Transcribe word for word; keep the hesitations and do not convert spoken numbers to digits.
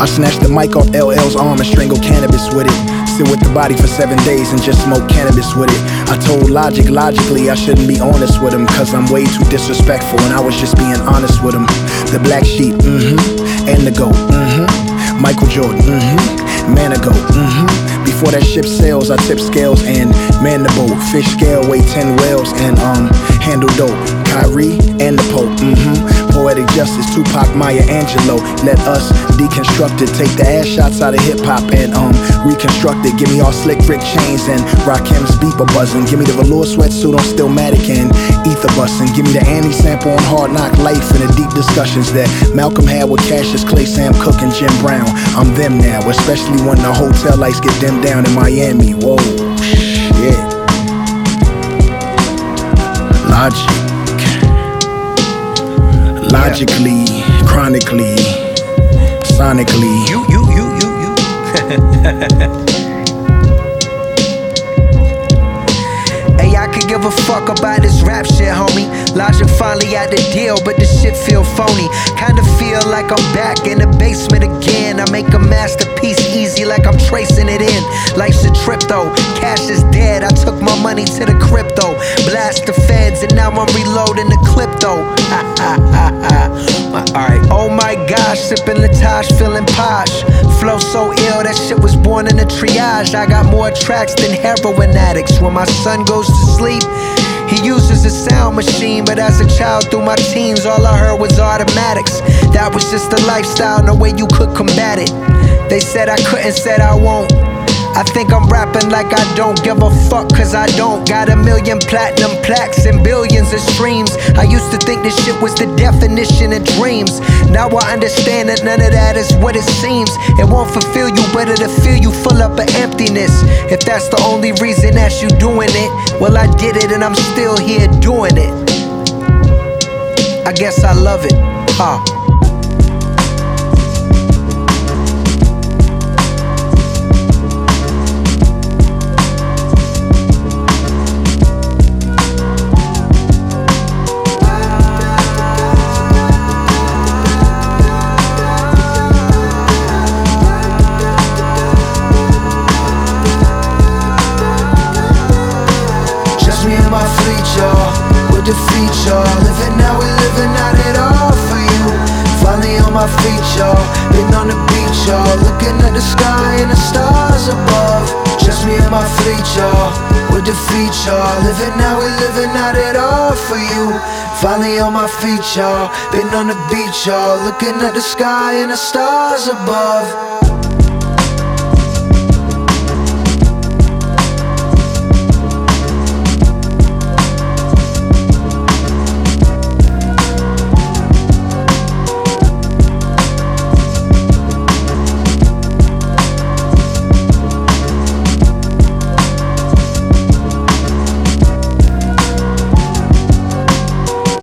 I snatched the mic off L L's arm and strangled cannabis with it. Sit with the body for seven days and just smoke cannabis with it. I told Logic, logically, I shouldn't be honest with him, cause I'm way too disrespectful and I was just being honest with him. The black sheep, mm-hmm, and the goat, mm-hmm, Michael Jordan, mm-hmm, man ago, mm-hmm. Before that ship sails, I tip scales and man the boat. Fish scale weigh ten whales and um handle dope. Kyrie and the Pope, mm-hmm. Poetic justice, Tupac, Maya Angelou. Let us deconstruct it, take the ass shots out of hip-hop and um reconstruct it. Give me all slick Rick chains and Rakim's beeper buzzing. Give me the velour sweatsuit on Stillmatic and ether busting. Give me the Annie sample on Hard Knock Life and the deep discussions that Malcolm had with Cassius Clay, Sam Cooke, and Jim Brown. I'm them now, especially when the hotel lights get dimmed down in Miami. Whoa, shit. Logic. Logically, yeah. Chronically, sonically. You, you, you, you, you. Hey, I could give a fuck about this rap shit, homie. Logic finally had the deal, but this shit feel phony. Kinda feel like I'm back in the basement again. I make a masterpiece easy like I'm tracing it in. Life's a trip though, cash is dead. I took my money to the crypto. Blast the feds and now I'm reloading the clip though. Ha ha ha ha. Alright, oh my gosh, sipping Latage, feeling posh. Flow so ill, that shit was born in a triage. I got more tracks than heroin addicts. When my son goes to sleep, he uses a sound machine, but as a child through my teens, all I heard was automatics. That was just the lifestyle, no way you could combat it. They said I couldn't, said I won't. I think I'm rapping like I don't give a fuck, cause I don't. Got a million platinum plaques and billions of streams. I used to think this shit was the definition of dreams. Now I understand that none of that is what it seems. It won't fulfill you, but it'll fill you full up of emptiness. If that's the only reason that you doing it, well I did it and I'm still here doing it. I guess I love it, huh? With the feature, living now, we living out it all for you. Finally on my feet, y'all. Been on the beach, y'all. Looking at the sky and the stars above. Just me and my fleet, y'all. With the feature, living now, we living out it all for you. Finally on my feet, y'all. Been on the beach, y'all. Looking at the sky and the stars above.